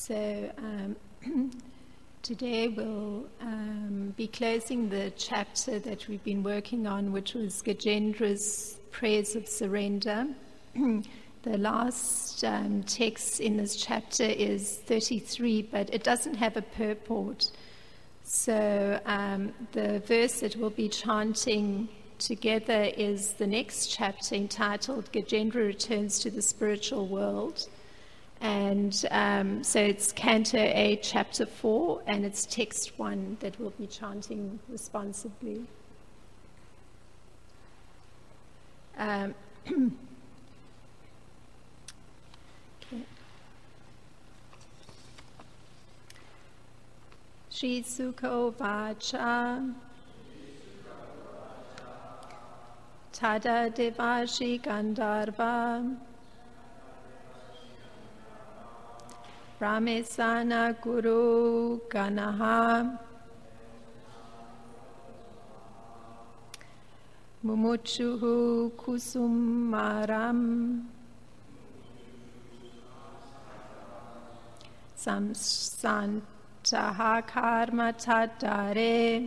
So today we'll be closing the chapter that we've been working on, which was Gajendra's Prayers of Surrender. The last text in this chapter is 33, but it doesn't have a purport. So the verse that we'll be chanting together is the next chapter, entitled Gajendra Returns to the Spiritual World. And so it's Canto A, Chapter 4, and it's Text 1 that we'll be chanting responsibly. Okay. Shri Sukha Vacha Tada Devashi Gandharva Ramesana Guru Ganaha Mumuchuhu Kusumaram Samsantaha Karma Tadare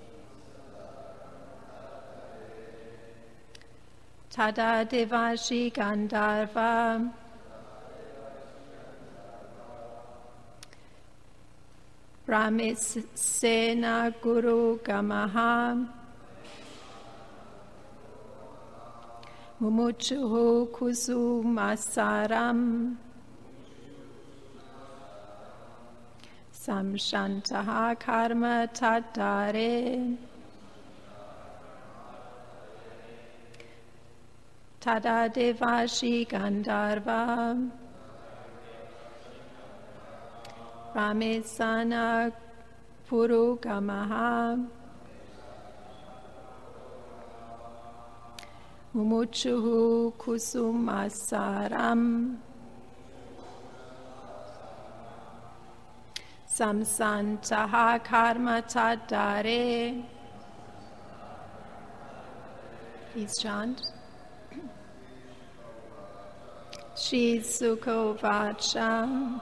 Tada Devashi Gandharva Ramesena Guru Gamaha Mumuchuhu Kusumasaram Samshantaha Karma Tadare Tada Devashi Gandharva Ramesana Purugamaha Mumuchuhu Kusumasaram Samsantaha Karma Tadare. Please chant. Shri Sukha Vacha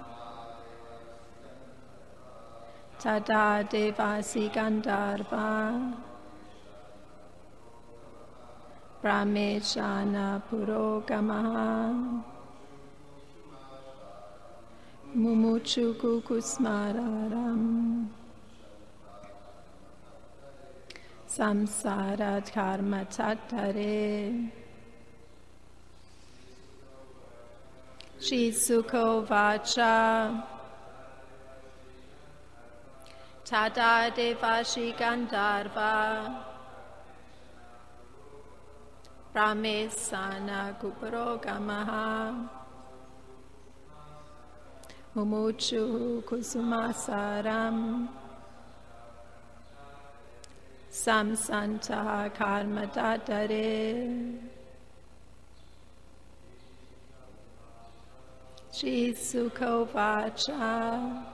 Tada Devasi Gandharva Brahmeshana Purogamaha Mumuchuku Kusmararam Samsarat Karma Tattare. Shri Sukha Vacha Tada Devashi Gandharva Ramesana Kupurogamaha Mumuchu Kusumasaram Samsanta Karma Dadare. Shri Sukha Vacha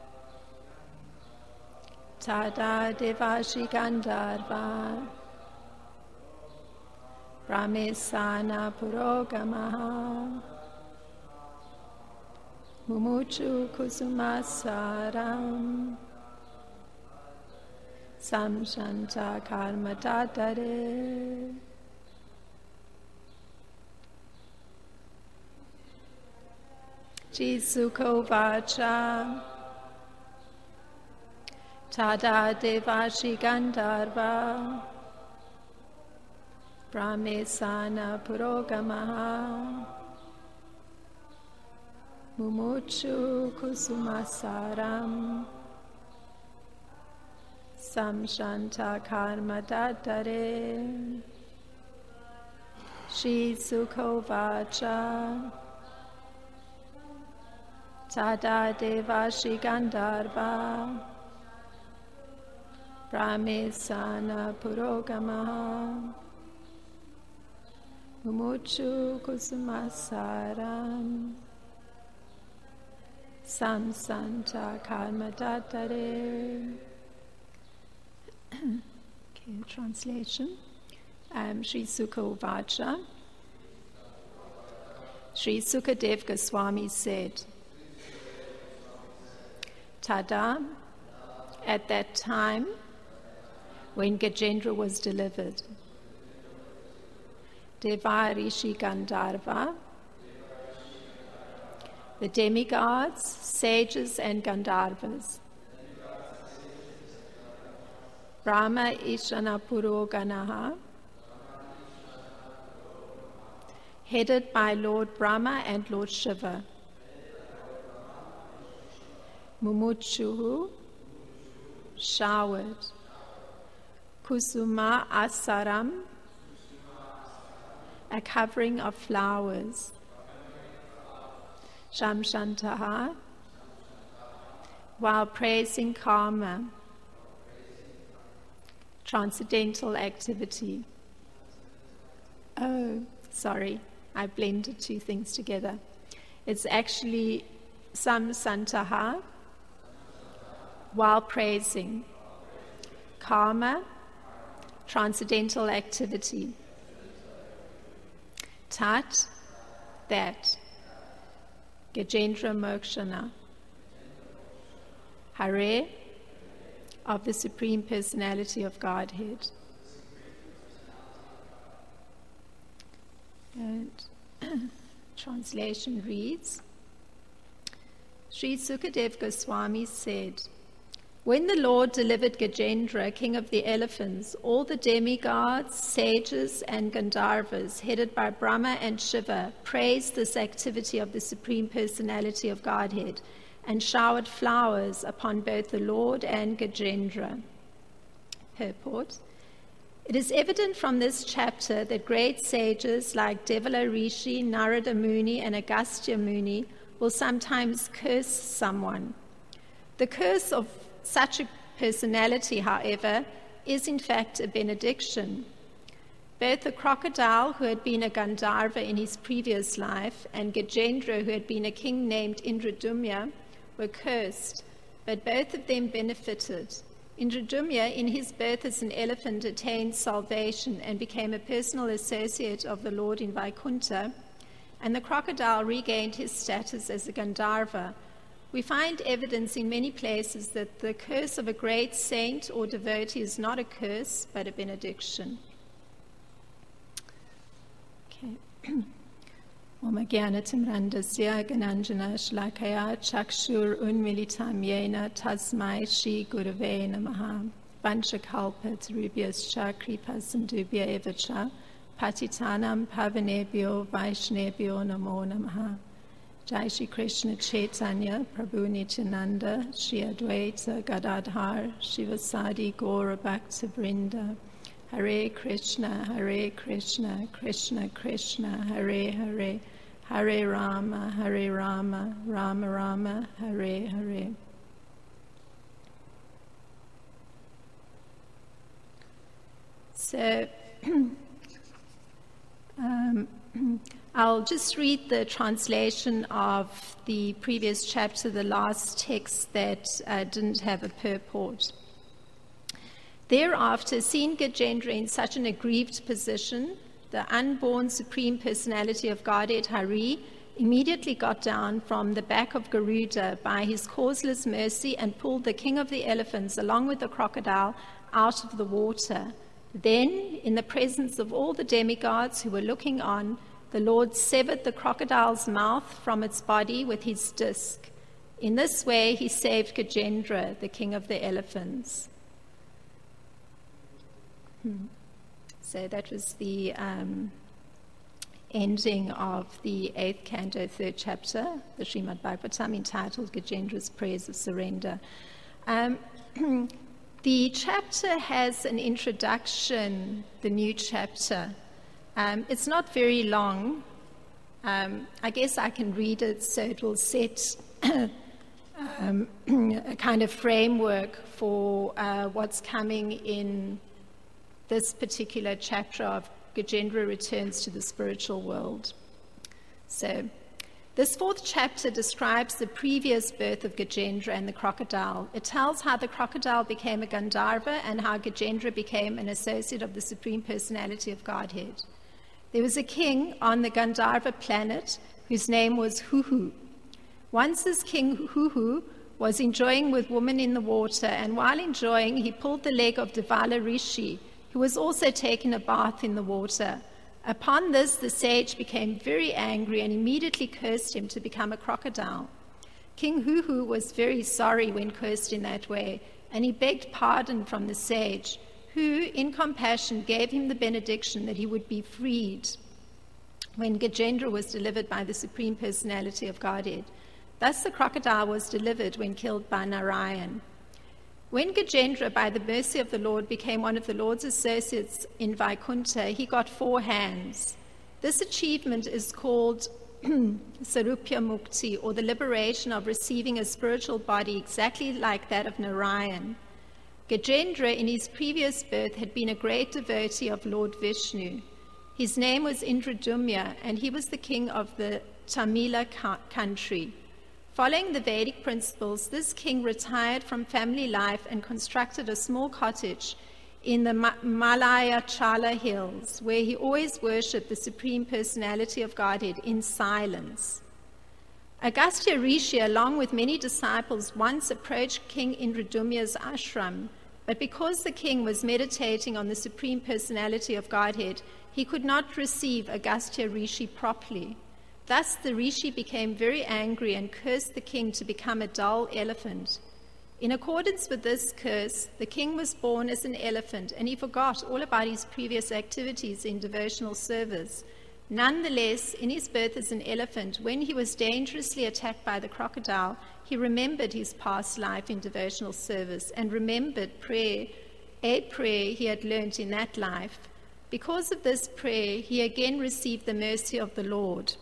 Tada Devashi Gandharva Ramesana Purogamaha Mumuchu Kusumasaram Samshanta Karma Tadare. Shri Sukha Vacha Tada Devashi Gandharva Brahmesana Purogamaha Mumuchu Kusumasaram Samshanta Karma Dadare. Shri Sukha Vacha Tada Devashi Gandharva Brahmesana Purogamaha Mumuchu Kusumasaram Samsanta Karma Dadare. Okay, translation. Shri Sukha Vacha. Shri Sukadev Goswami said, Tada, at that time when Gajendra was delivered. Deva Rishi Gandharva, the demigods, sages and Gandharvas. Brahma Ishana Puroganaha, headed by Lord Brahma and Lord Shiva. Mumuchuhu, showered. Kusuma Asaram, a covering of flowers. Shamshantaha, while praising karma, transcendental activity. Oh, sorry, I blended two things together. It's actually Samsantaha, while praising. Karma, transcendental activity. Tat, that. Gajendra Mokshana. Hare, of the Supreme Personality of Godhead. And translation reads, Sri Sukadev Goswami said, when the Lord delivered Gajendra, king of the elephants, all the demigods, sages, and Gandharvas, headed by Brahma and Shiva, praised this activity of the Supreme Personality of Godhead and showered flowers upon both the Lord and Gajendra. Purport. It is evident from this chapter that great sages like Devala Rishi, Narada Muni, and Agastya Muni will sometimes curse someone. The curse of such a personality, however, is in fact a benediction. Both the crocodile, who had been a Gandharva in his previous life, and Gajendra, who had been a king named Indradumya, were cursed, but both of them benefited. Indradumya, in his birth as an elephant, attained salvation and became a personal associate of the Lord in Vaikuntha, and the crocodile regained his status as a Gandharva. We find evidence in many places that the curse of a great saint or devotee is not a curse, but a benediction. Okay. Om Jnanatimrandasya Gananjana Shlakaya Chakshur Unmilitam Yena Tasmai Shri Gurave Namaha Vanchakalpa Tarubhyascha Kripa Sindubhya Evacha Patitanam Pavanebhyo Vaishnebhyo Namo Namaha. Jai Shri Krishna Chaitanya Prabhu Nityananda Shri Advaita Gadadhar Shivasadi Gaura Bhakta Vrinda Hare Krishna Krishna Krishna Hare Hare Hare Rama Rama Rama Hare Hare. So I'll just read the translation of the previous chapter, the last text that didn't have a purport. Thereafter, seeing Gajendra in such an aggrieved position, the unborn Supreme Personality of Godhead, Hari, immediately got down from the back of Garuda by his causeless mercy and pulled the king of the elephants, along with the crocodile, out of the water. Then, in the presence of all the demigods who were looking on, the Lord severed the crocodile's mouth from its body with his disc. In this way, he saved Gajendra, the king of the elephants. So that was the ending of the 8th canto, 3rd chapter, the Srimad Bhagavatam, entitled Gajendra's Prayers of Surrender. The chapter has an introduction, the new chapter. It's not very long. I guess I can read it so it will set a kind of framework for what's coming in this particular chapter of Gajendra Returns to the Spiritual World. So, this 4th chapter describes the previous birth of Gajendra and the crocodile. It tells how the crocodile became a Gandharva and how Gajendra became an associate of the Supreme Personality of Godhead. There was a king on the Gandharva planet whose name was Huhu. Once this king Huhu was enjoying with women in the water, and while enjoying, he pulled the leg of Devala Rishi, who was also taking a bath in the water. Upon this, the sage became very angry and immediately cursed him to become a crocodile. King Huhu was very sorry when cursed in that way, and he begged pardon from the sage, who, in compassion, gave him the benediction that he would be freed when Gajendra was delivered by the Supreme Personality of Godhead. Thus the crocodile was delivered when killed by Narayan. When Gajendra, by the mercy of the Lord, became one of the Lord's associates in Vaikuntha, he got 4 hands. This achievement is called Sarupya Mukti, or the liberation of receiving a spiritual body exactly like that of Narayan. Gajendra, in his previous birth, had been a great devotee of Lord Vishnu. His name was Indradumya, and he was the king of the Tamila country. Following the Vedic principles, this king retired from family life and constructed a small cottage in the Malaya Chala hills, where he always worshipped the Supreme Personality of Godhead in silence. Agastya Rishi, along with many disciples, once approached King Indradumya's ashram, but because the king was meditating on the Supreme Personality of Godhead, he could not receive Agastya Rishi properly. Thus the Rishi became very angry and cursed the king to become a dull elephant. In accordance with this curse, the king was born as an elephant, and he forgot all about his previous activities in devotional service. Nonetheless, in his birth as an elephant, when he was dangerously attacked by the crocodile, he remembered his past life in devotional service and remembered a prayer he had learnt in that life. Because of this prayer, he again received the mercy of the Lord.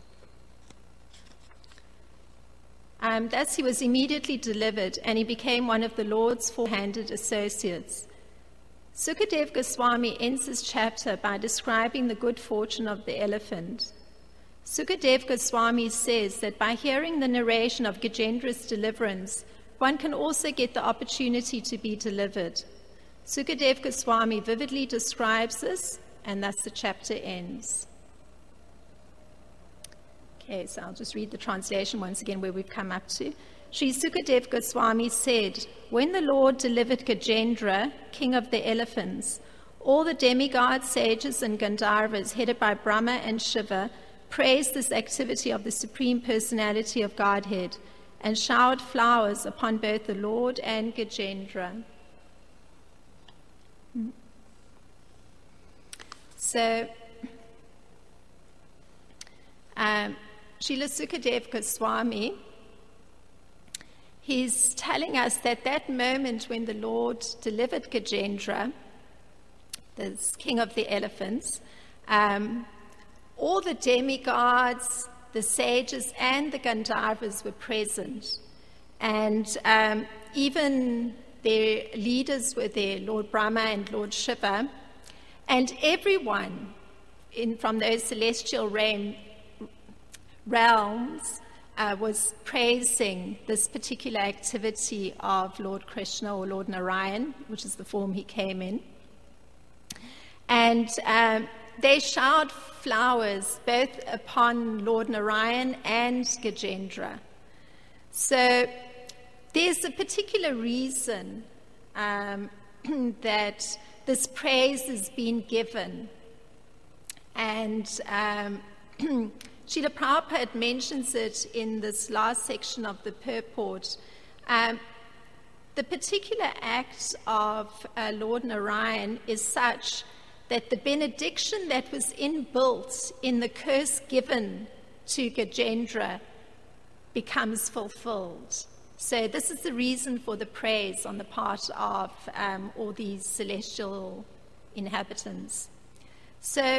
Thus he was immediately delivered, and he became one of the Lord's 4-handed associates. Sukadev Goswami ends his chapter by describing the good fortune of the elephant. Sukadev Goswami says that by hearing the narration of Gajendra's deliverance, one can also get the opportunity to be delivered. Sukadev Goswami vividly describes this, and thus the chapter ends. Okay, so I'll just read the translation once again where we've come up to. Sri Sukadev Goswami said, when the Lord delivered Gajendra, king of the elephants, all the demigods, sages, and Gandharvas, headed by Brahma and Shiva, praised this activity of the Supreme Personality of Godhead and showered flowers upon both the Lord and Gajendra. So, Srila Sukadev Goswami, he's telling us that that moment when the Lord delivered Gajendra, the king of the elephants, all the demigods, the sages, and the Gandharvas were present. And even their leaders were there, Lord Brahma and Lord Shiva. And everyone from those celestial realms was praising this particular activity of Lord Krishna or Lord Narayan, which is the form he came in. And they showered flowers both upon Lord Narayan and Gajendra. So there's a particular reason that this praise has been given. And Srila Prabhupada mentions it in this last section of the purport. The particular act of Lord Narayan is such that the benediction that was inbuilt in the curse given to Gajendra becomes fulfilled. So this is the reason for the praise on the part of all these celestial inhabitants. So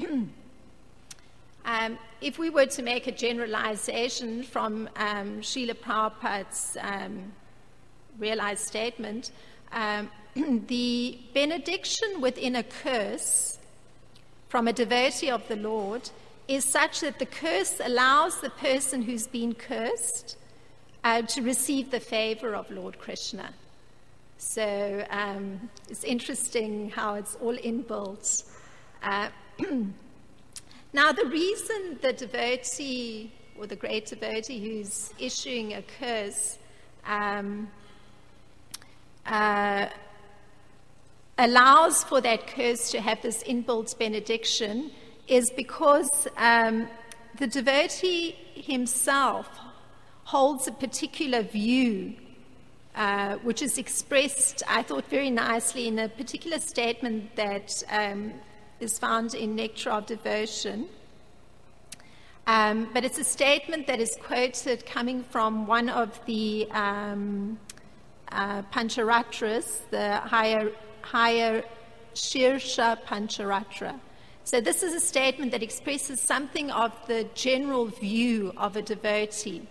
if we were to make a generalization from Srila Prabhupada's realized statement, the benediction within a curse from a devotee of the Lord is such that the curse allows the person who's been cursed to receive the favor of Lord Krishna. So it's interesting how it's all inbuilt. Now, the reason the devotee or the great devotee who's issuing a curse allows for that curse to have this inbuilt benediction is because the devotee himself holds a particular view, which is expressed, I thought, very nicely in a particular statement that is found in Nectar of Devotion. But it's a statement that is quoted coming from one of the Pancharatras, the higher Shirsha Pancharatra. So this is a statement that expresses something of the general view of a devotee.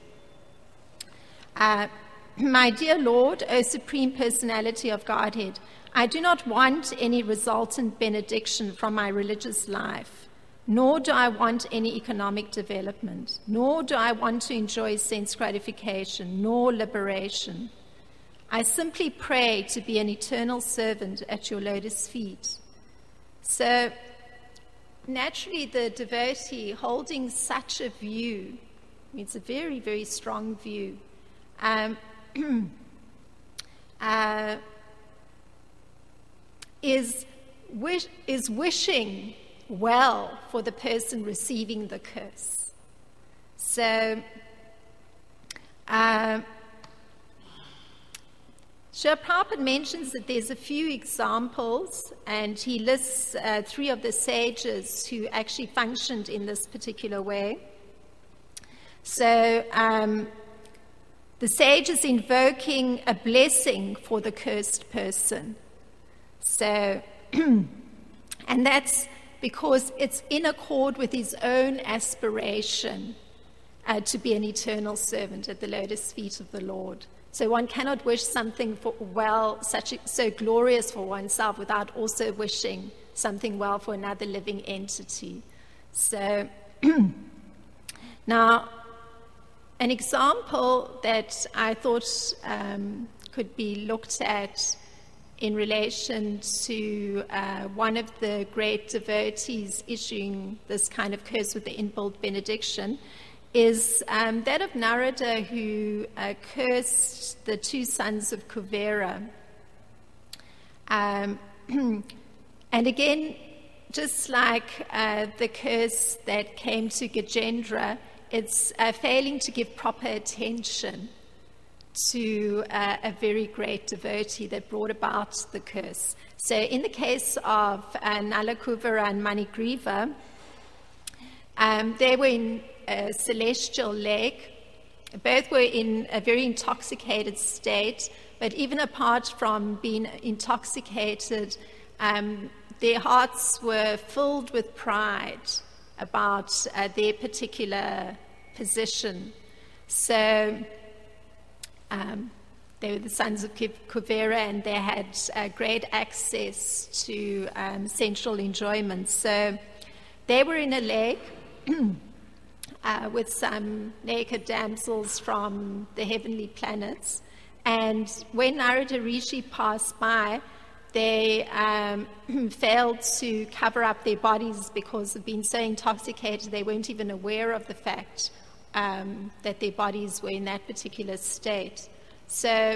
My dear Lord, O Supreme Personality of Godhead, I do not want any resultant benediction from my religious life, nor do I want any economic development, nor do I want to enjoy sense gratification, nor liberation. I simply pray to be an eternal servant at your lotus feet. So, naturally, the devotee holding such a view, it's a very, very strong view, is wishing well for the person receiving the curse. So, Srila Prabhupada mentions that there's a few examples, and he lists 3 of the sages who actually functioned in this particular way. So, the sage is invoking a blessing for the cursed person. So, and that's because it's in accord with his own aspiration to be an eternal servant at the lotus feet of the Lord. So one cannot wish something so glorious for oneself without also wishing something well for another living entity. So now, an example that I thought could be looked at in relation to one of the great devotees issuing this kind of curse with the inbuilt benediction is that of Narada, who cursed the 2 sons of Kuvera. And again, just like the curse that came to Gajendra, it's failing to give proper attention to a very great devotee that brought about the curse. So in the case of Nalakuvara and Manigriva, they were in a celestial lake. Both were in a very intoxicated state, but even apart from being intoxicated, their hearts were filled with pride about their particular position. So they were the sons of Kuvera, and they had great access to sensual enjoyment. So they were in a lake with some naked damsels from the heavenly planets. And when Narada Rishi passed by, they failed to cover up their bodies because of being so intoxicated. They weren't even aware of the fact that their bodies were in that particular state. So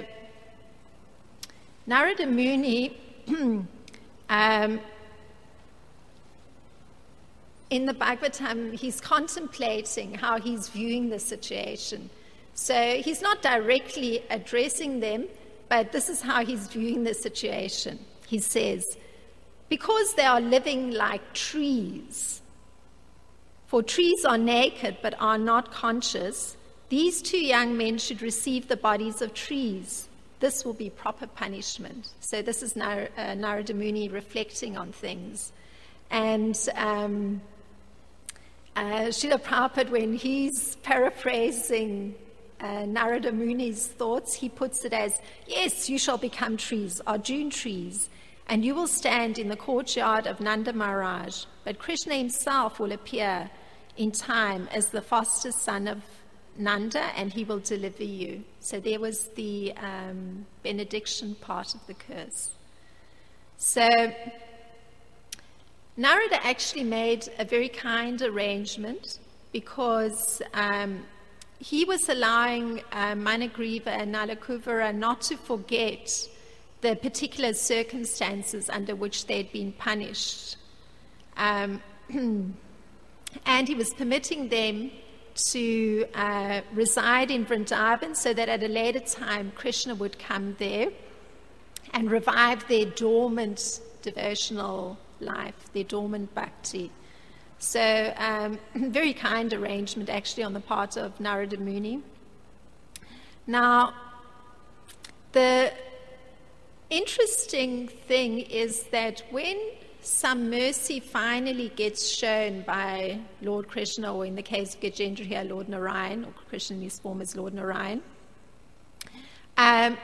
Narada Muni, in the Bhagavatam, he's contemplating how he's viewing the situation. So he's not directly addressing them, but this is how he's viewing the situation. He says, because they are living like trees, for trees are naked but are not conscious, these 2 young men should receive the bodies of trees. This will be proper punishment. So this is Narada Muni reflecting on things. And Srila Prabhupada, when he's paraphrasing Narada Muni's thoughts, he puts it as, yes, you shall become trees, Arjuna trees, and you will stand in the courtyard of Nanda Maharaj. But Krishna himself will appear in time as the foster son of Nanda, and he will deliver you. So there was the benediction part of the curse. So Narada actually made a very kind arrangement, because he was allowing Manigriva and Nalakuvara not to forget the particular circumstances under which they'd been punished. And he was permitting them to reside in Vrindavan so that at a later time Krishna would come there and revive their dormant devotional life, their dormant bhakti. So very kind arrangement actually on the part of Narada Muni. Now, the interesting thing is that when some mercy finally gets shown by Lord Krishna, or in the case of Gajendra here, Lord Narayan, or Krishna in his form as Lord Narayan, that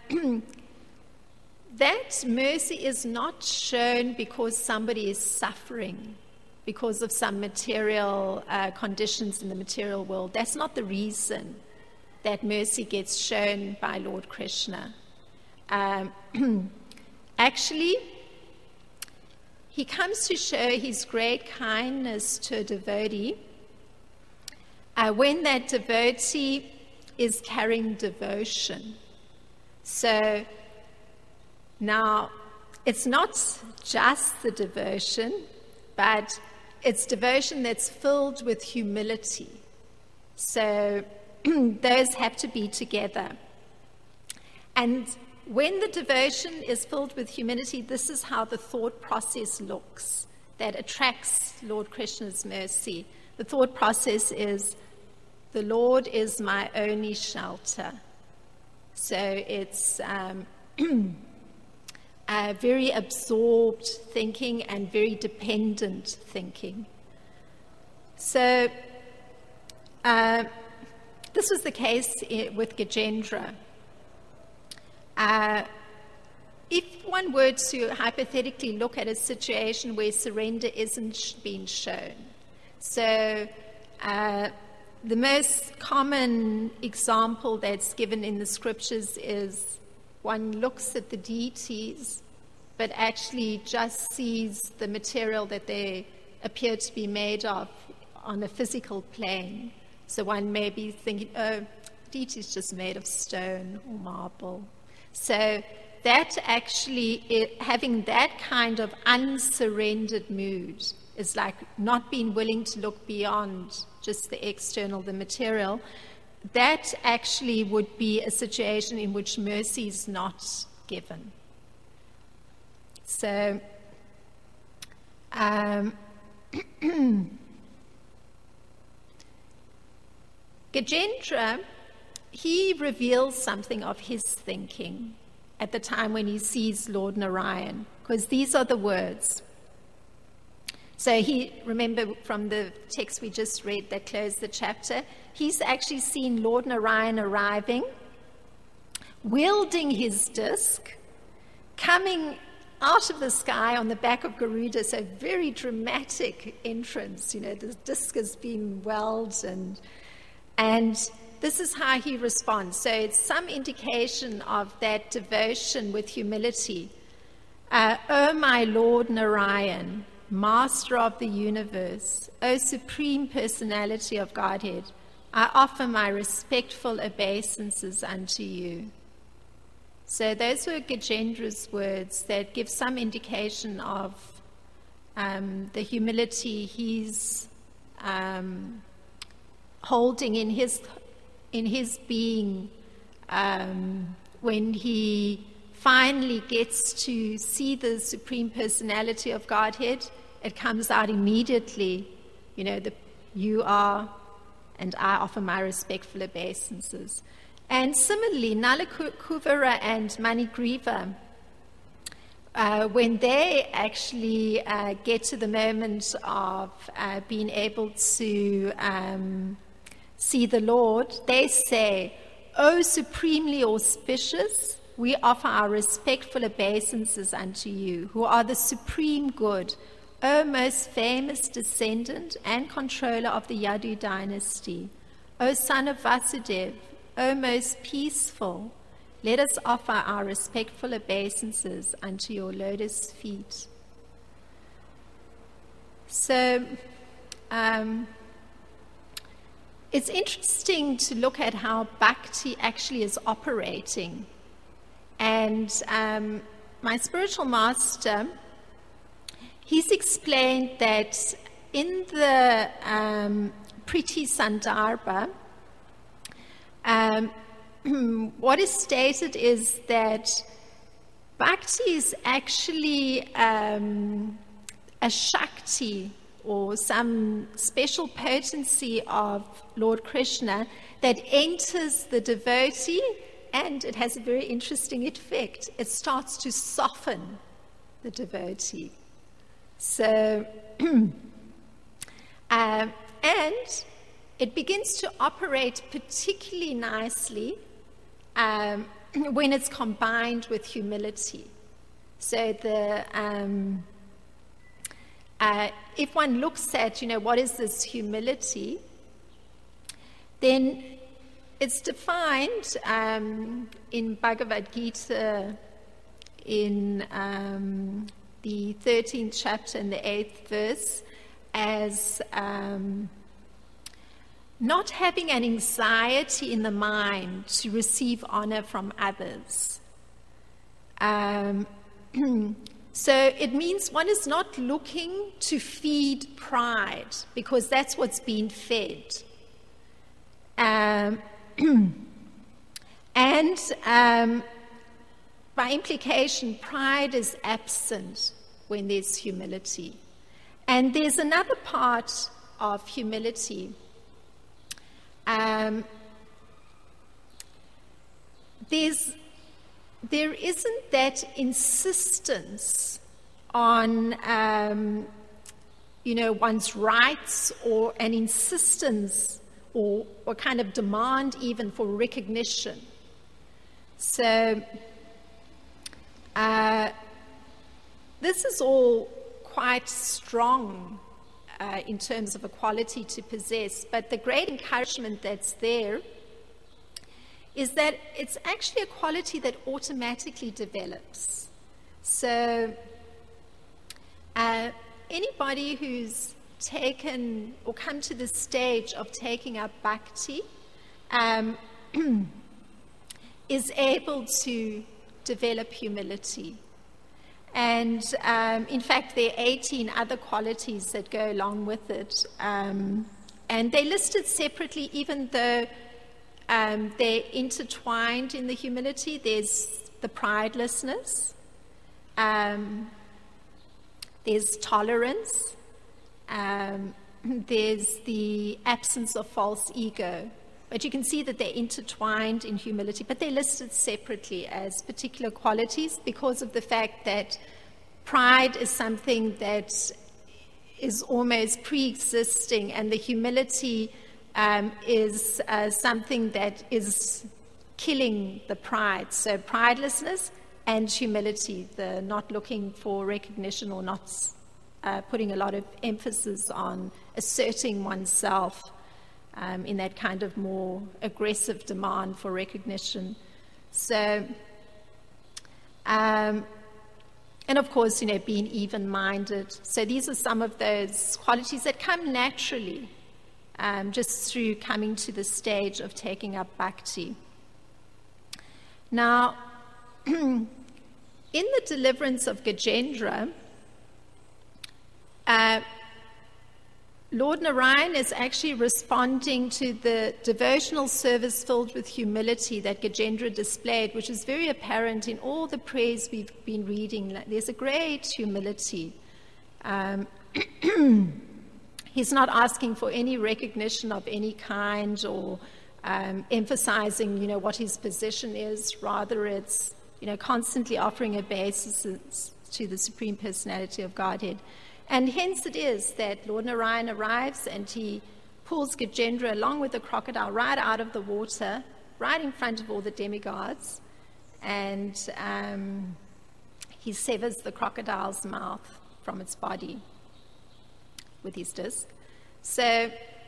mercy is not shown because somebody is suffering because of some material conditions in the material world. That's not the reason that mercy gets shown by Lord Krishna. Actually, he comes to show his great kindness to a devotee when that devotee is carrying devotion. So now, it's not just the devotion, but it's devotion that's filled with humility. So those have to be together. And when the devotion is filled with humility, this is how the thought process looks that attracts Lord Krishna's mercy. The thought process is, the Lord is my only shelter. So it's very absorbed thinking and very dependent thinking. So this was the case with Gajendra. If one were to hypothetically look at a situation where surrender isn't being shown, so the most common example that's given in the scriptures is one looks at the deities but actually just sees the material that they appear to be made of on a physical plane. So one may be thinking, oh, deity is just made of stone or marble. So that actually, having that kind of unsurrendered mood is like not being willing to look beyond just the external, the material. That actually would be a situation in which mercy is not given. So, Gajendra, he reveals something of his thinking at the time when he sees Lord Narayan, because these are the words. So remember from the text we just read that closed the chapter, he's actually seen Lord Narayan arriving, wielding his disc, coming out of the sky on the back of Garuda, so very dramatic entrance, the disc has been welded and this is how he responds. So it's some indication of that devotion with humility. O my Lord Narayan, Master of the universe, O Supreme Personality of Godhead, I offer my respectful obeisances unto you. So those were Gajendra's words that give some indication of the humility he's holding in his being when he finally gets to see the Supreme Personality of Godhead. It comes out immediately, you are, and I offer my respectful obeisances. And similarly, Nalakuvara and Manigriva, when they actually get to the moment of being able to see the Lord, they say, O supremely auspicious, we offer our respectful obeisances unto you, who are the supreme good, O most famous descendant and controller of the Yadu dynasty, O son of Vasudev, O most peaceful, let us offer our respectful obeisances unto your lotus feet. So, it's interesting to look at how Bhakti actually is operating. And my spiritual master, he's explained that in the Priti Sandarbha, what is stated is that Bhakti is actually a Shakti or some special potency of Lord Krishna that enters the devotee, and it has a very interesting effect. It starts to soften the devotee. So, and it begins to operate particularly nicely when it's combined with humility. So if one looks at, what is this humility, then it's defined in Bhagavad Gita in the 13th chapter and the 8th verse as not having an anxiety in the mind to receive honor from others. So it means one is not looking to feed pride, because that's what's being fed. And by implication, pride is absent when there's humility. And there's another part of humility. There isn't that insistence on, one's rights, or an insistence or kind of demand even for recognition. So this is all quite strong in terms of a quality to possess, but the great encouragement that's there is that it's actually a quality that automatically develops. So anybody who's taken or come to the stage of taking up bhakti is able to develop humility. And in fact, there are 18 other qualities that go along with it. And they're listed separately, even though they're intertwined in the humility. There's the pridelessness, there's tolerance, there's the absence of false ego. But you can see that they're intertwined in humility, but they're listed separately as particular qualities because of the fact that pride is something that is almost pre-existing, and the humility is something that is killing the pride. So pridelessness and humility, the not looking for recognition or not putting a lot of emphasis on asserting oneself in that kind of more aggressive demand for recognition. So, and of course, being even-minded. So these are some of those qualities that come naturally just through coming to the stage of taking up bhakti. Now, in the deliverance of Gajendra, Lord Narayan is actually responding to the devotional service filled with humility that Gajendra displayed, which is very apparent in all the prayers we've been reading. There's a great humility. He's not asking for any recognition of any kind or emphasizing, what his position is. Rather, it's, constantly offering obeisance to the Supreme Personality of Godhead. And hence it is that Lord Narayan arrives and he pulls Gajendra along with the crocodile right out of the water, right in front of all the demigods, and he severs the crocodile's mouth from its body with his disc. So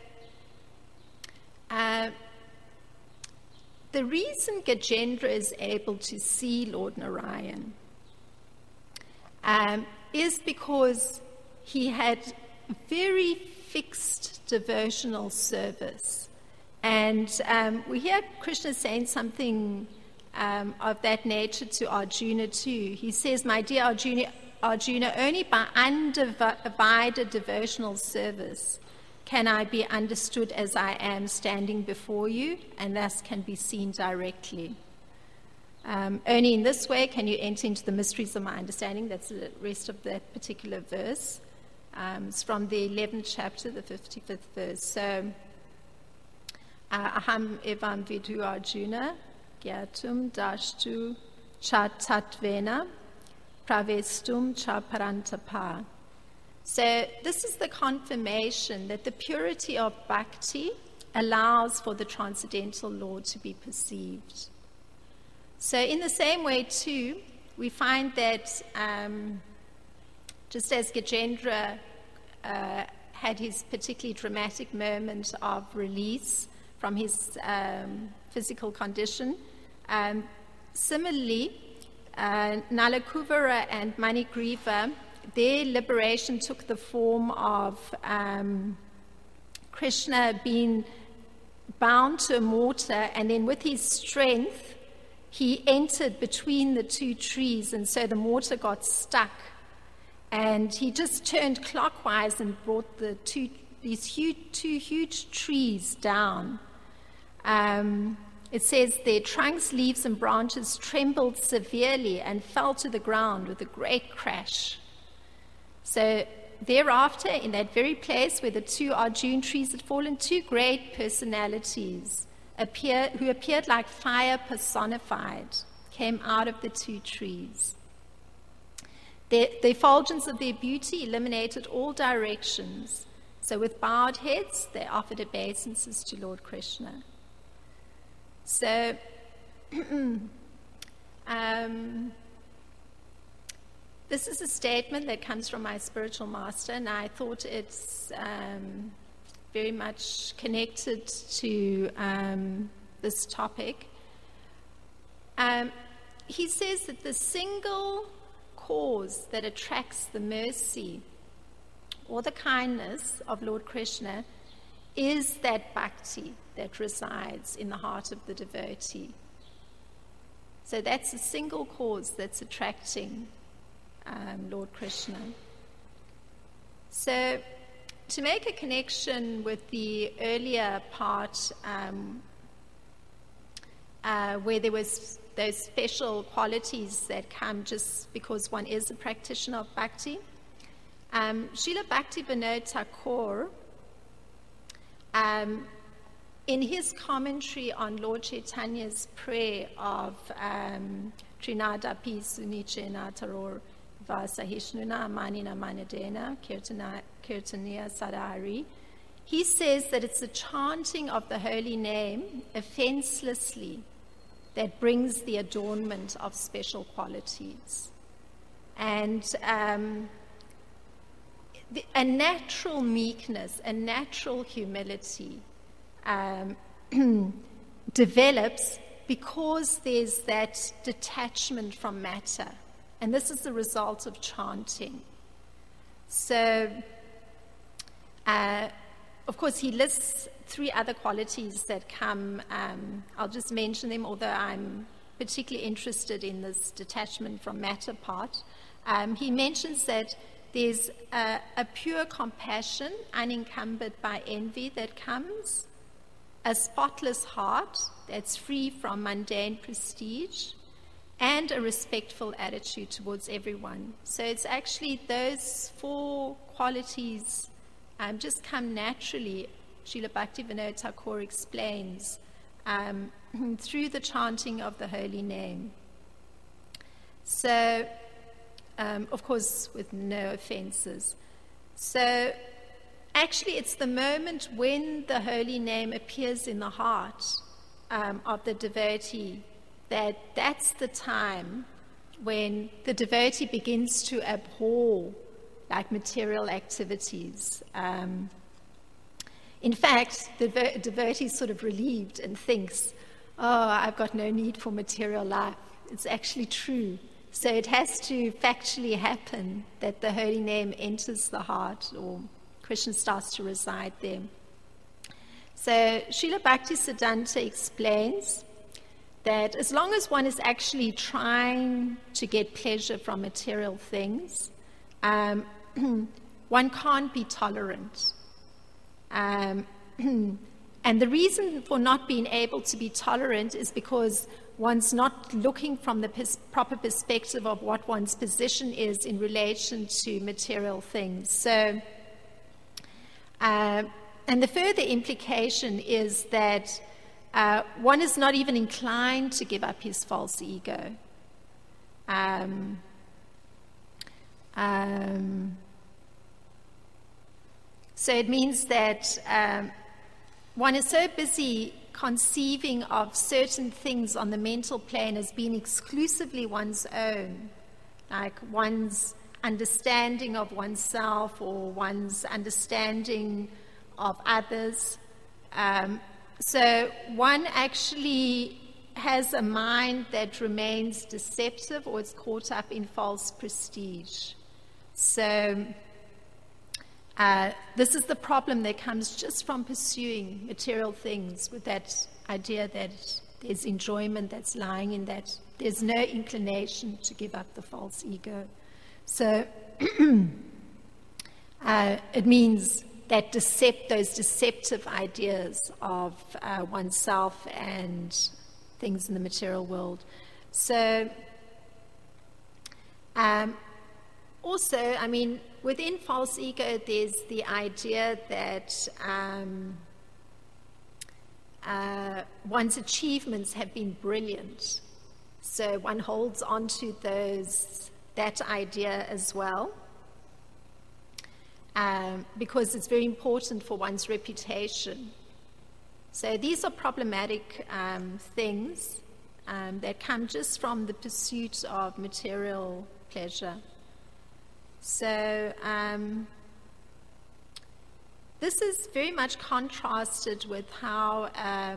the reason Gajendra is able to see Lord Narayan is because he had very fixed devotional service. And we hear Krishna saying something of that nature to Arjuna too. He says, my dear Arjuna, only by undivided devotional service can I be understood as I am standing before you, and thus can be seen directly. Only in this way can you enter into the mysteries of my understanding. That's the rest of that particular verse. It's from the 11th chapter, the 55th verse. So, aham evam vidu Arjuna, gyatum dashtu cha tatvena, pravestum cha parantapa. So this is the confirmation that the purity of bhakti allows for the transcendental Lord to be perceived. So in the same way too, we find that just as Gajendra had his particularly dramatic moment of release from his physical condition, similarly, Nalakuvara and Manigriva, their liberation took the form of Krishna being bound to a mortar, and then with his strength, he entered between the two trees, and so the mortar got stuck. And he just turned clockwise and brought these two huge trees down. It says their trunks, leaves, and branches trembled severely and fell to the ground with a great crash. So thereafter, in that very place where the two Arjuna trees had fallen, two great personalities who appeared like fire personified came out of the two trees. The effulgence of their beauty illuminated all directions. So with bowed heads, they offered obeisances to Lord Krishna. So, this is a statement that comes from my spiritual master, and I thought it's very much connected to this topic. He says that the single cause that attracts the mercy or the kindness of Lord Krishna is that bhakti that resides in the heart of the devotee. So that's a single cause that's attracting Lord Krishna. So to make a connection with the earlier part where there was those special qualities that come just because one is a practitioner of bhakti, Srila Bhaktivinoda Thakur, in his commentary on Lord Chaitanya's prayer of Trinadapi Sunichena Taror Vasahishnuna Manina Manadena Kirtaniya Sadari, he says that it's the chanting of the holy name offenselessly that brings the adornment of special qualities. And a natural meekness, a natural humility develops because there's that detachment from matter. And this is the result of chanting. So, of course, he lists 3 other qualities that come. I'll just mention them, although I'm particularly interested in this detachment from matter part. He mentions that there's a pure compassion, unencumbered by envy, that comes, a spotless heart that's free from mundane prestige, and a respectful attitude towards everyone. So it's actually those 4 qualities just come naturally, Srila Bhaktivinoda Thakur explains, through the chanting of the holy name. So, of course, with no offenses. So, actually, it's the moment when the holy name appears in the heart of the devotee that's the time when the devotee begins to abhor like material activities. In fact, the devotee is sort of relieved and thinks, oh, I've got no need for material life. It's actually true. So it has to factually happen that the holy name enters the heart, or Krishna starts to reside there. So Srila Bhaktisiddhanta explains that as long as one is actually trying to get pleasure from material things, one can't be tolerant. And the reason for not being able to be tolerant is because one's not looking from the proper perspective of what one's position is in relation to material things. So, and the further implication is that one is not even inclined to give up his false ego. So it means that one is so busy conceiving of certain things on the mental plane as being exclusively one's own, like one's understanding of oneself or one's understanding of others. So one actually has a mind that remains deceptive or is caught up in false prestige. So this is the problem that comes just from pursuing material things, with that idea that there's enjoyment that's lying in that. There's no inclination to give up the false ego. So it means that those deceptive ideas of oneself and things in the material world. So also, I mean, within false ego, there's the idea that one's achievements have been brilliant. So one holds on to that idea as well. Because it's very important for one's reputation. So these are problematic things that come just from the pursuit of material pleasure. So this is very much contrasted with how,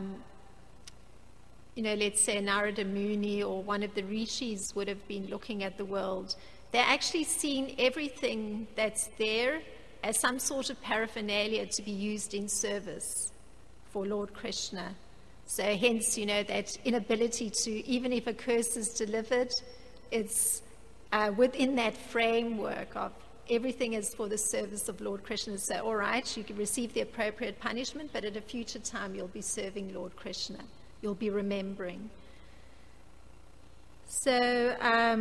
let's say Narada Muni or one of the rishis would have been looking at the world. They're actually seeing everything that's there as some sort of paraphernalia to be used in service for Lord Krishna. So hence, that inability to, even if a curse is delivered, it's within that framework of everything is for the service of Lord Krishna. So, all right, you can receive the appropriate punishment, but at a future time you'll be serving Lord Krishna. You'll be remembering. So,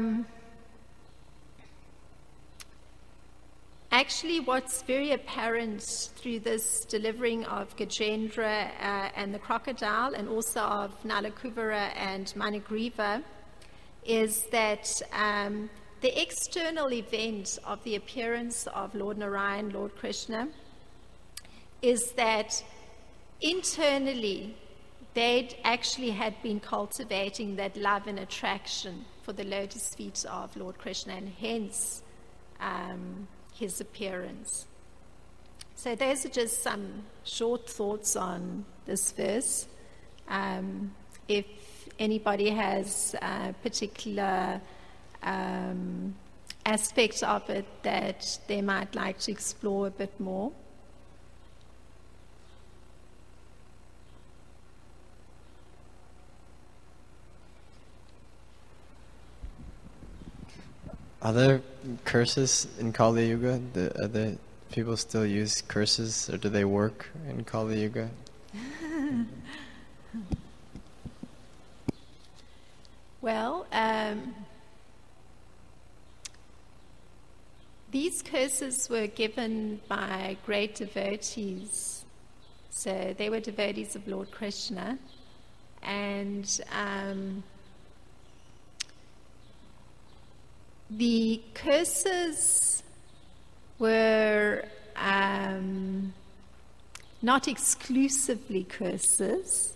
actually, what's very apparent through this delivering of Gajendra and the crocodile, and also of Nalakuvara and Manigriva, is that the external event of the appearance of Lord Narayan, Lord Krishna, is that internally they'd actually had been cultivating that love and attraction for the lotus feet of Lord Krishna, and hence his appearance. So those are just some short thoughts on this verse. If anybody has a particular aspect of it that they might like to explore a bit more. Are there curses in Kali Yuga? Are the people still use curses, or do they work in Kali Yuga? Well, these curses were given by great devotees. So they were devotees of Lord Krishna, and the curses were not exclusively curses.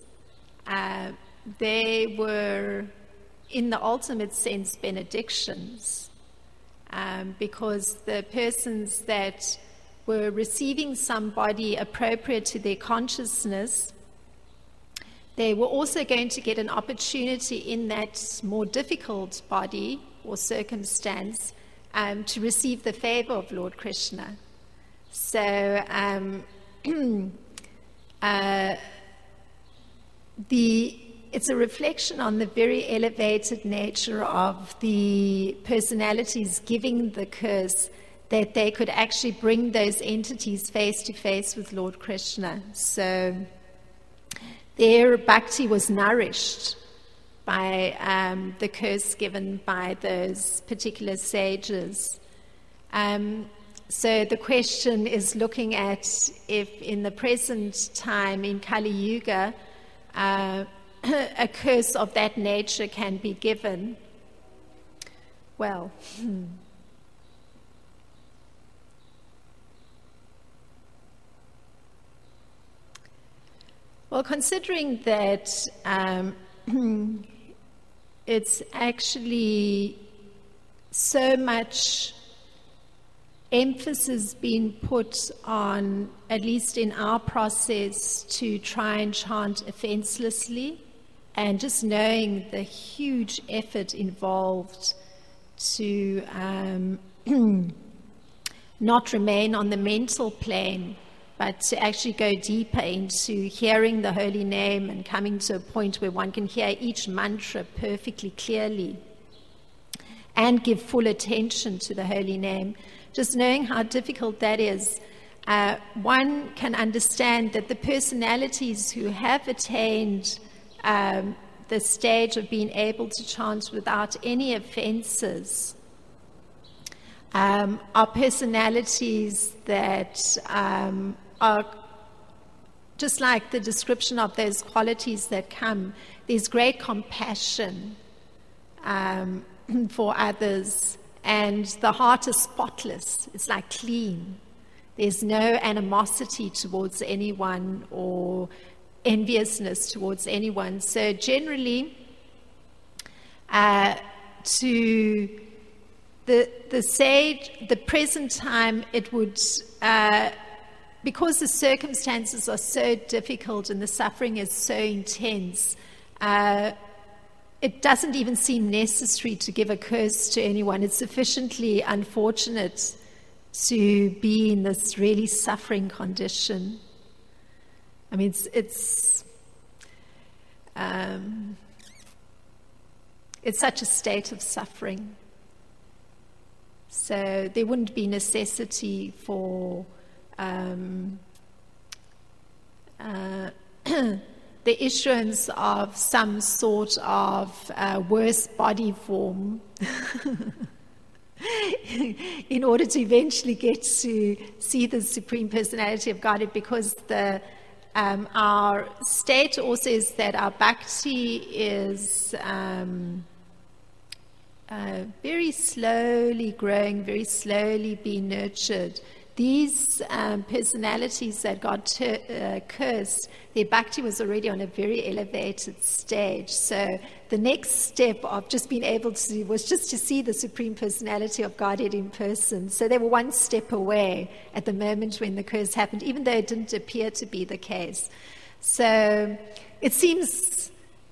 They were, in the ultimate sense, benedictions, because the persons that were receiving somebody appropriate to their consciousness, they were also going to get an opportunity in that more difficult body or circumstance to receive the favor of Lord Krishna. So it's a reflection on the very elevated nature of the personalities giving the curse, that they could actually bring those entities face to face with Lord Krishna. So their bhakti was nourished by the curse given by those particular sages. So the question is looking at if in the present time, in Kali Yuga, a curse of that nature can be given. Well, considering that it's actually so much emphasis being put on, at least in our process, to try and chant offenselessly, and just knowing the huge effort involved to not remain on the mental plane, but to actually go deeper into hearing the holy name and coming to a point where one can hear each mantra perfectly clearly and give full attention to the holy name. Just knowing how difficult that is, one can understand that the personalities who have attained the stage of being able to chant without any offenses are personalities that are just like the description of those qualities that come. There's great compassion for others, and the heart is spotless. It's like clean. There's no animosity towards anyone or enviousness towards anyone. So generally, to the sage, the present time, it would, because the circumstances are so difficult and the suffering is so intense, it doesn't even seem necessary to give a curse to anyone. It's sufficiently unfortunate to be in this really suffering condition. I mean, it's such a state of suffering. So there wouldn't be necessity for the issuance of some sort of worse body form in order to eventually get to see the Supreme Personality of Godhead, because our state also is that our bhakti is very slowly growing, very slowly being nurtured. These personalities that got cursed, their bhakti was already on a very elevated stage. So the next step of just being able to was just to see the Supreme Personality of Godhead in person. So they were one step away at the moment when the curse happened, even though it didn't appear to be the case. So it seems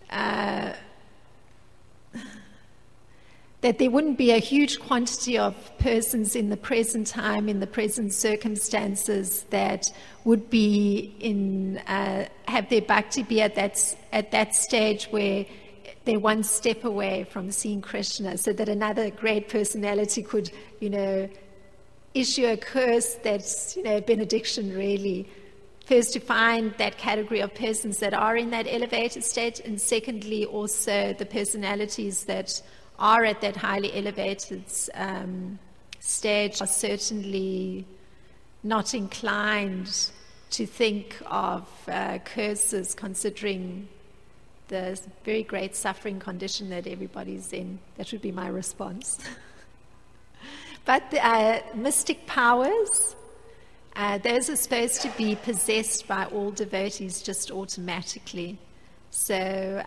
that there wouldn't be a huge quantity of persons in the present time, in the present circumstances, that would be have their bhakti be at that stage where they're one step away from seeing Krishna, so that another great personality could, issue a curse that's, a benediction really. First, to find that category of persons that are in that elevated state, and secondly, also the personalities that are at that highly elevated stage are certainly not inclined to think of curses, considering the very great suffering condition that everybody's in. That would be my response. But the mystic powers, those are supposed to be possessed by all devotees just automatically. So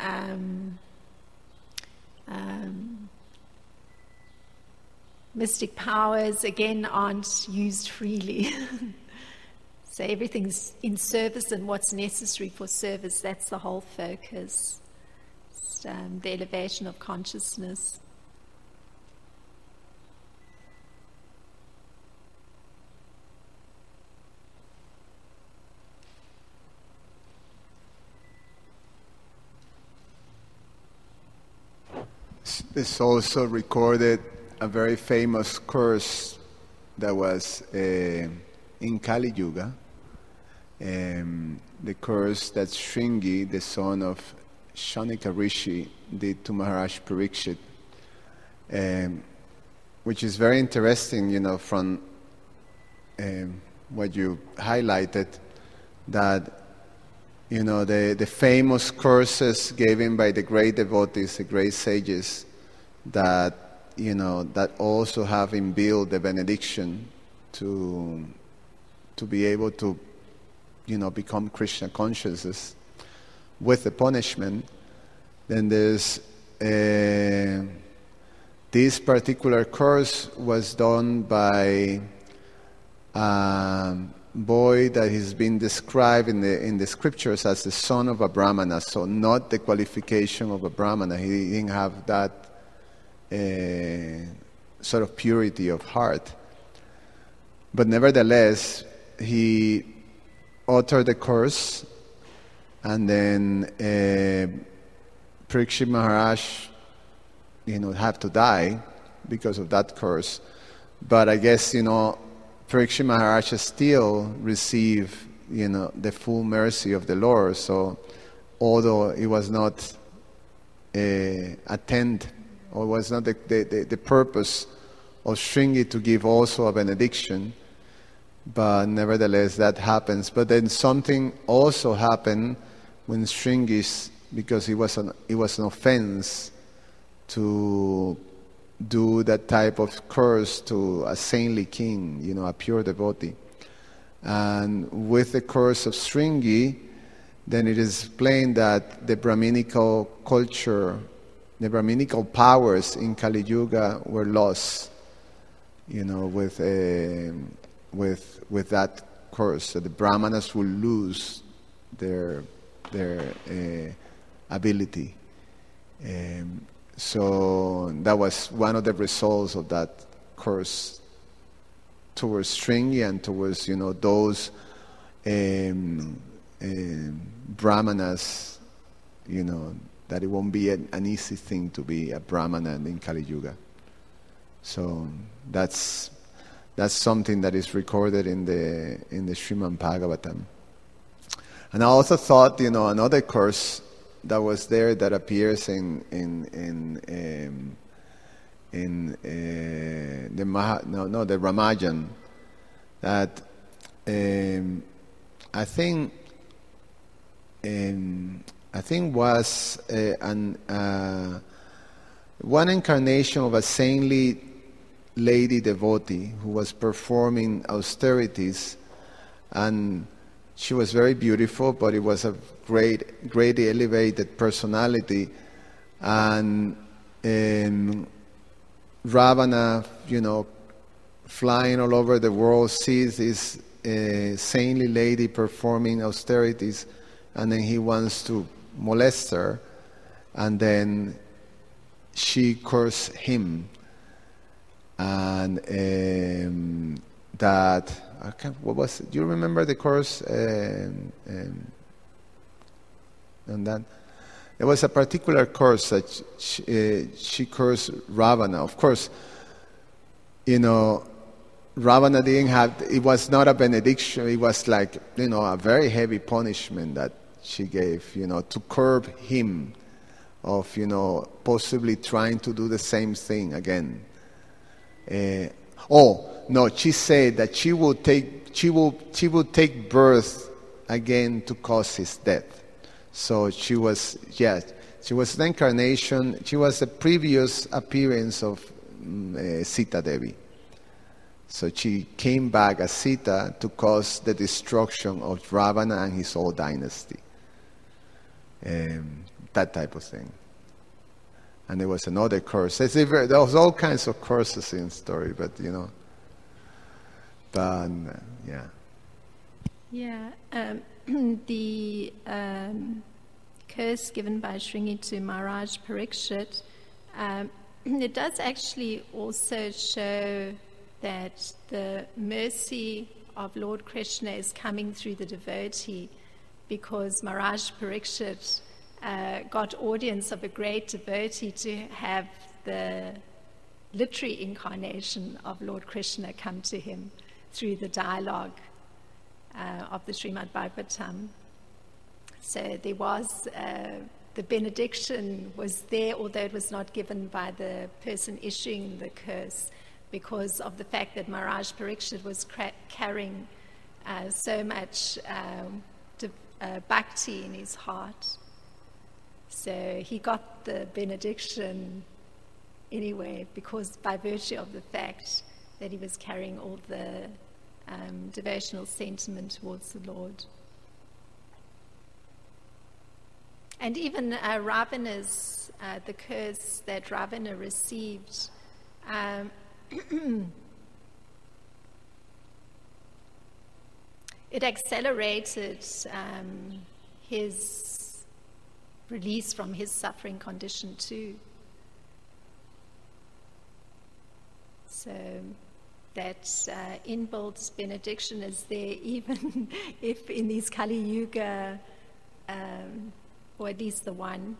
mystic powers, again, aren't used freely. So everything's in service and what's necessary for service. That's the whole focus. It's, the elevation of consciousness. There's also recorded a very famous curse that was in Kali Yuga, the curse that Shringi, the son of Shanika Rishi, did to Maharaj Parikshit, which is very interesting, from what you highlighted, that the famous curses given by the great devotees, the great sages, that that also have inbuilt the benediction to be able to become Krishna consciousness with the punishment. Then there's this particular curse was done by a boy that has been described in the scriptures as the son of a Brahmana, so not the qualification of a Brahmana. He didn't have that sort of purity of heart. But nevertheless, he uttered the curse, and then Parikshit Maharaj, have to die because of that curse. But I guess, Parikshit Maharaj still received, the full mercy of the Lord. So, although it was not or was not the purpose of Shringi to give also a benediction, but nevertheless that happens. But then something also happened when Shringi, because it was an offense to do that type of curse to a saintly king, a pure devotee. And with the curse of Shringi, then it is plain that the Brahminical culture, the Brahminical powers in Kali Yuga were lost, with that curse. So the Brahmanas will lose their ability. So that was one of the results of that curse towards Shringi and towards those Brahmanas, that it won't be an easy thing to be a Brahmana in Kali Yuga. So that's something that is recorded in the Srimad Bhagavatam. And I also thought, another curse that was there that appears in the Ramayan, that I think was one incarnation of a saintly lady devotee who was performing austerities, and she was very beautiful, but it was a greatly elevated personality. And Ravana, flying all over the world, sees this saintly lady performing austerities, and then he wants to molest her, and then she cursed him. And what was it? Do you remember the curse? And that there was a particular curse that she cursed Ravana. Of course, Ravana didn't have. It was not a benediction. It was like a very heavy punishment that she gave. To curb him of possibly trying to do the same thing again. No, she said that she will take birth again to cause his death. So she was an incarnation. She was the previous appearance of Sita Devi. So she came back as Sita to cause the destruction of Ravana and his whole dynasty. That type of thing. And there was another curse. There was all kinds of curses in the story, but yeah. Yeah, the curse given by Shringi to Maharaj Parikshit, it does actually also show that the mercy of Lord Krishna is coming through the devotee, because Maharaj Parikshit got audience of a great devotee to have the literary incarnation of Lord Krishna come to him through the dialogue of the Srimad Bhagavatam. So there was, the benediction was there, although it was not given by the person issuing the curse, because of the fact that Maharaj Parikshit was carrying so much bhakti in his heart. So he got the benediction anyway, because by virtue of the fact that he was carrying all the devotional sentiment towards the Lord. And even Ravana's, the curse that Ravana received, it accelerated his release from his suffering condition too. So that inbuilt benediction is there even if in these Kali Yuga, or at least the one,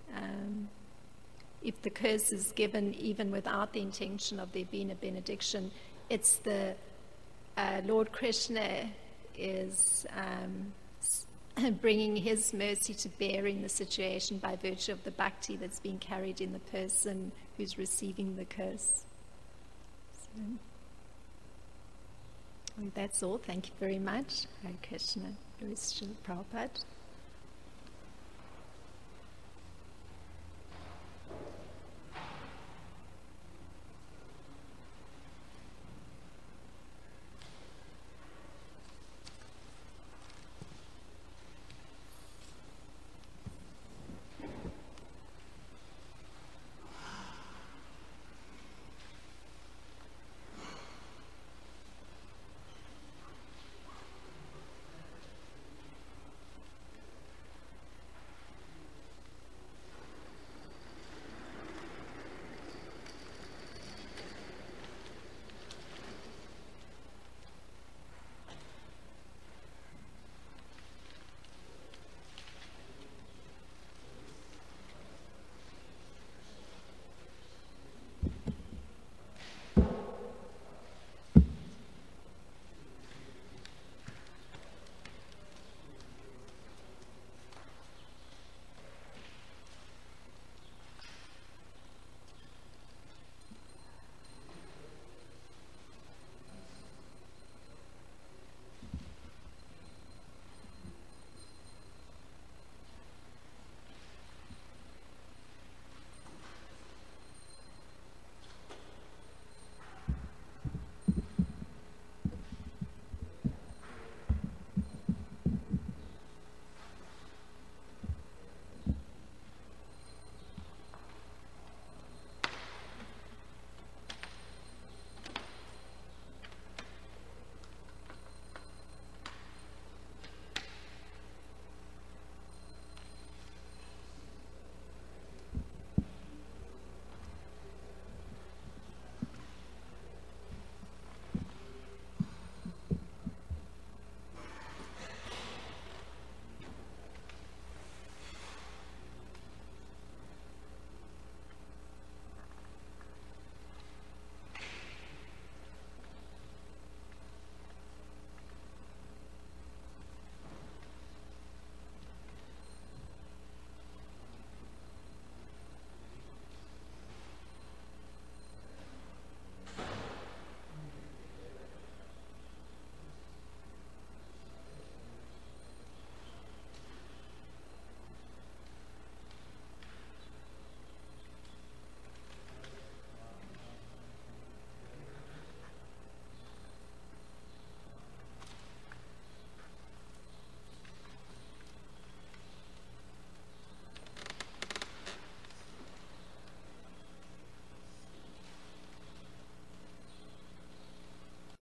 if the curse is given even without the intention of there being a benediction, it's the Lord Krishna is bringing his mercy to bear in the situation by virtue of the bhakti that's being carried in the person who's receiving the curse. So, well, that's all. Thank you very much. Hare Krishna. Louis Prabhupada.